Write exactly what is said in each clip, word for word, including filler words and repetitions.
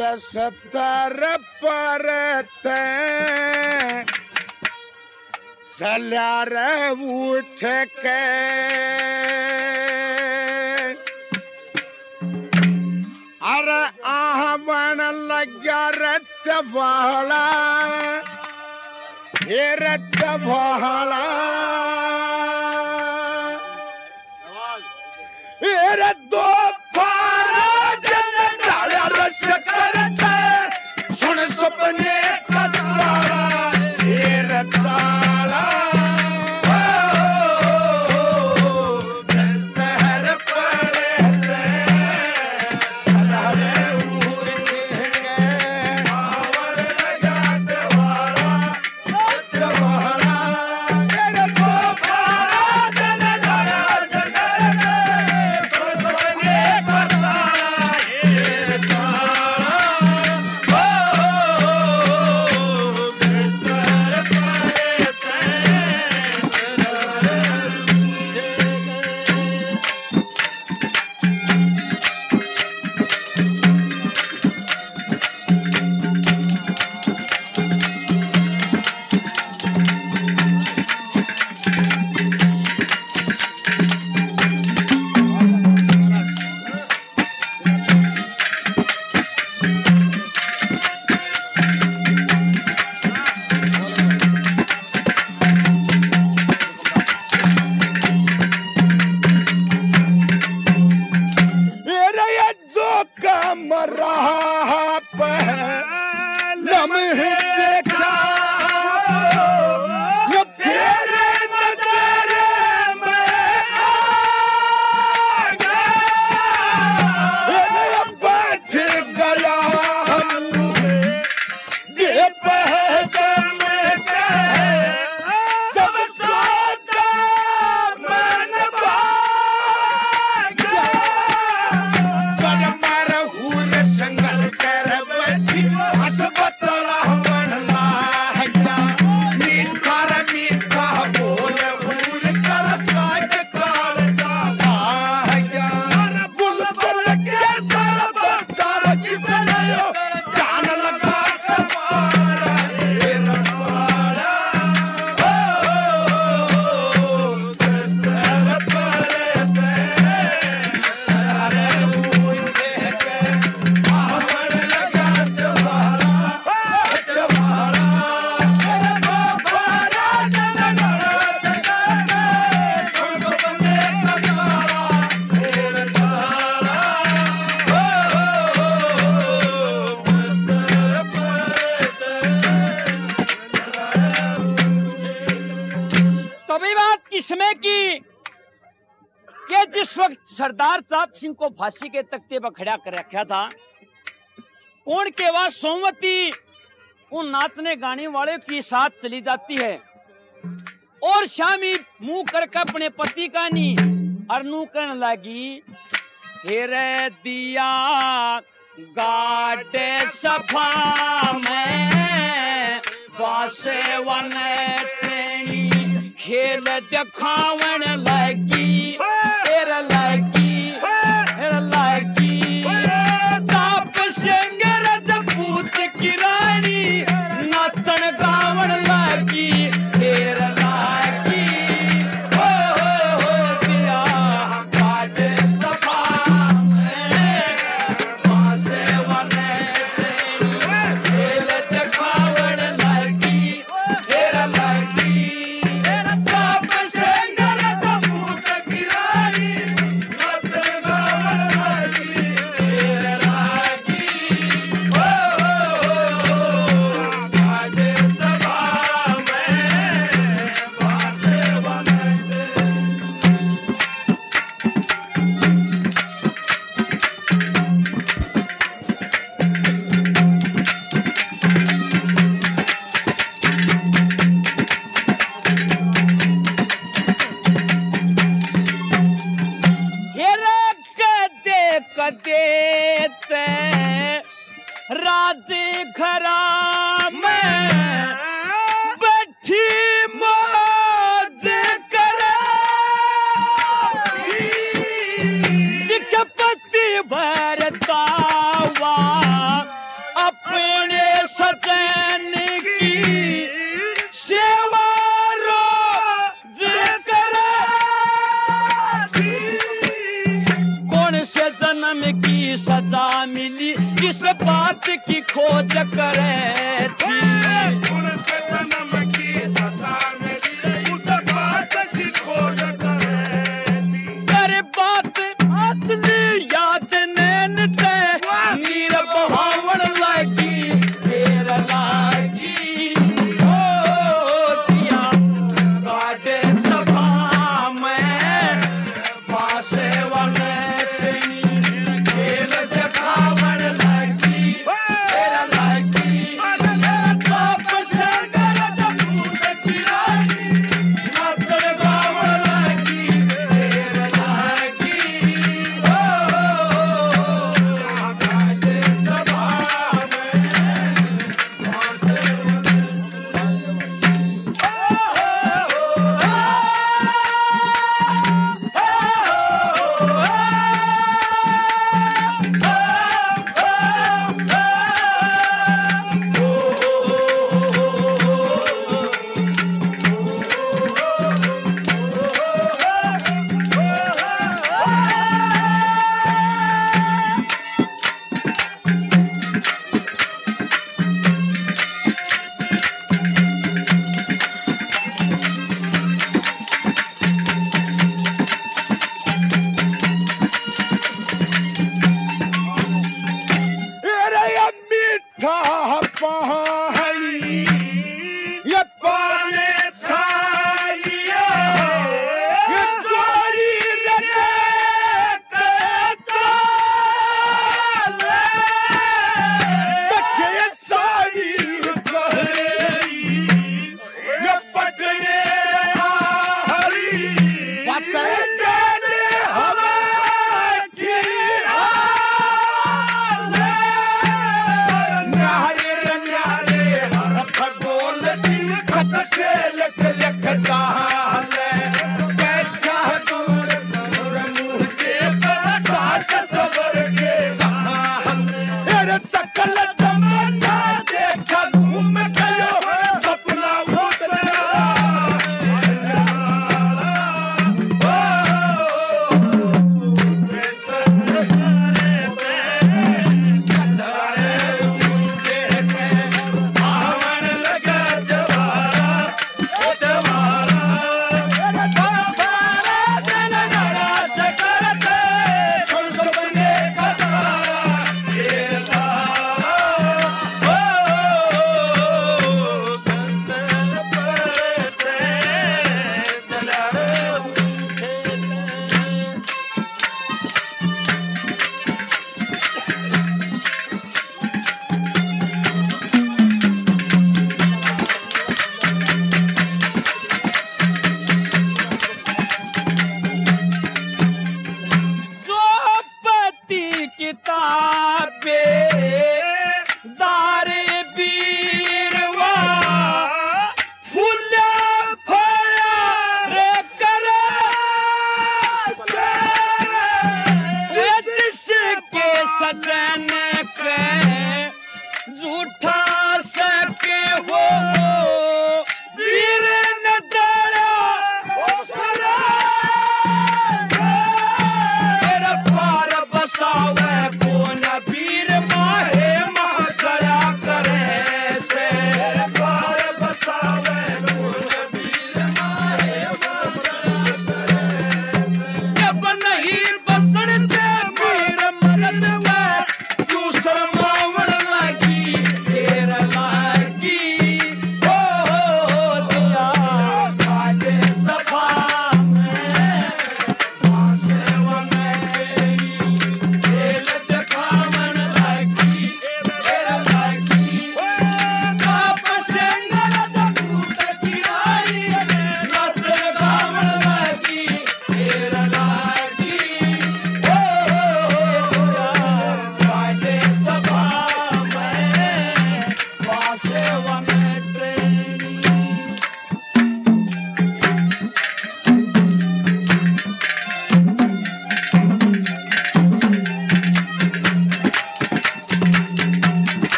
सत्तर परत चल्या रे उठ के अरे आहवन लग्या रत बहला ये रत बहला ये रतो सुन सपने कचाला ये रचाला दहर परते हरे उड़ के आवर लगात वाला जवाला तेरे को पारा जन डाया सगर में सुन सपने कचाला ये रचाला सरदार चाप सिंह को फांसी के तख्ते पर खड़ा कर रखा था। कौन के बाद सोमवती उन नाचने गाने वाले के साथ चली जाती है और शामी मुंह करके अपने पति का नी अरनू करने लगी। हेरे दिया गाटे सफा में बासे वन तेनी खेल दिखावन लगी तेरा लगी तेरा लगी ताप सिंह रजपूत की रानी नाचन गावन लगी तेरा लगी हो हो हो दिया गाटे सफा में बासे वन तेनी खेल दिखावन लगी तेरा लगी देते राज घरा में बैठी मौज करे पति भरतावा चैन की सेवा रोज करे, कौन से जन्म की सजा मिली किस बात की खोज करे थी। कौन से जन्म की सजा मिली उस बात की खोज करे थी। करे बात असली याद नैन ते नीर बहावन लागी फेर लागी ओ जिया गाड़े सभा में पासे वाले तेरी खेल दिखावन लागी फेर लागी साप से गरज फूट गिराई नाचन गावन लागी फेर लागी अरे ये मीठा पानी ये पानी छालिया ये गोरी रटे तके साड़ी गहरी ये पटने हरी पटने हवा की न्यारे न्यारे हर खगोल दिन खत से लिख लिख डाल बैठा दूर दूर मुँह से सास सबर के हाल अरे सकल तमन्ना देखा घूम गयो सपना बहुत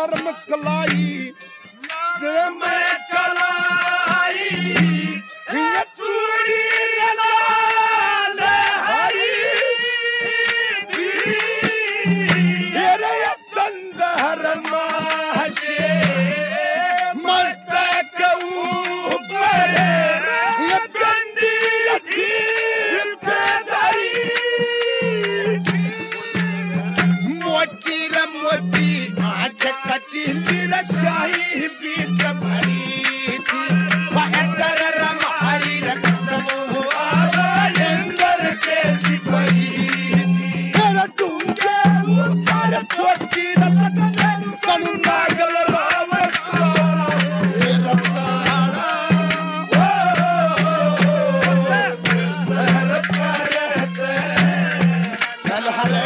नरम कलाई मैं कलाई ये चूड़ी लाल हरी तेरे चंदर माशे मस्तक ऊपर ये कंदील दीप धरी मोती रे मोती आज कटीली रशाही बीच भरी थी बहत्तर रमारी रकसम आवालेंदर के सिपाही तेरा डूंगे ऊपर छोटी रतने तनु नागल राम तेरा ताड़ा हर परते चल हरे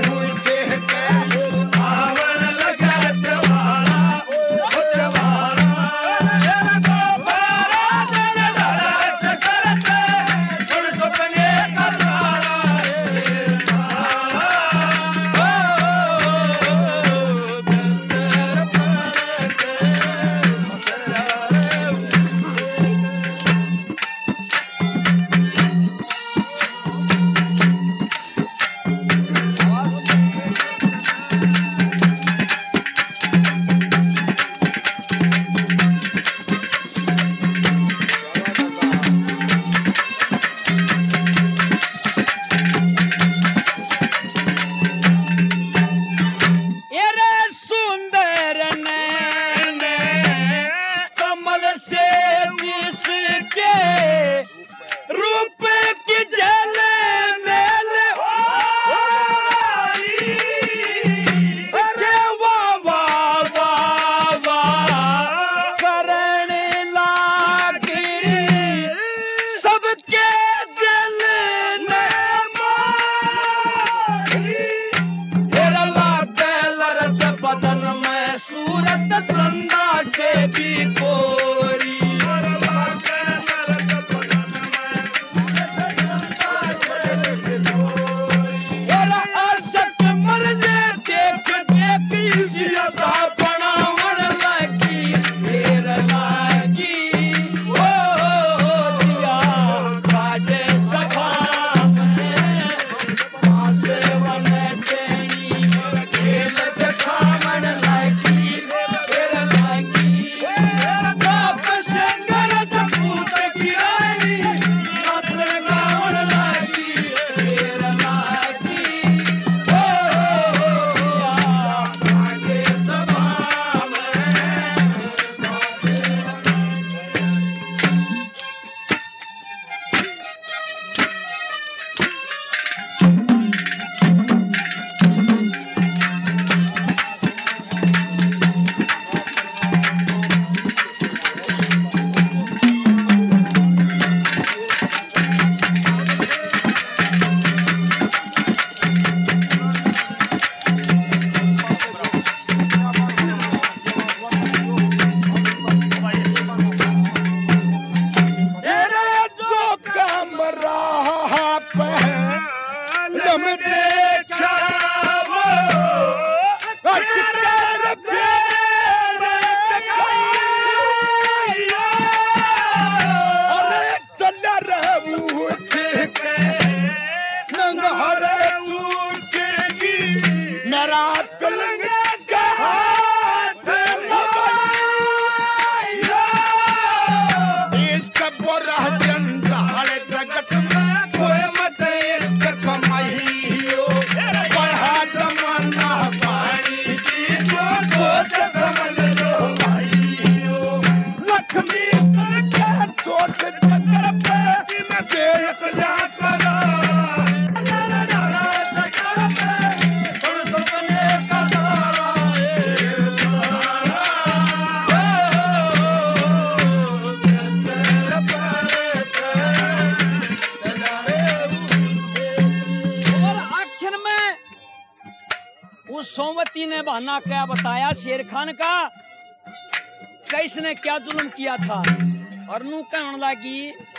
सोमवती ने बहाना क्या बताया शेर खान का, कैसने क्या जुल्म किया था। और नू कहने लगी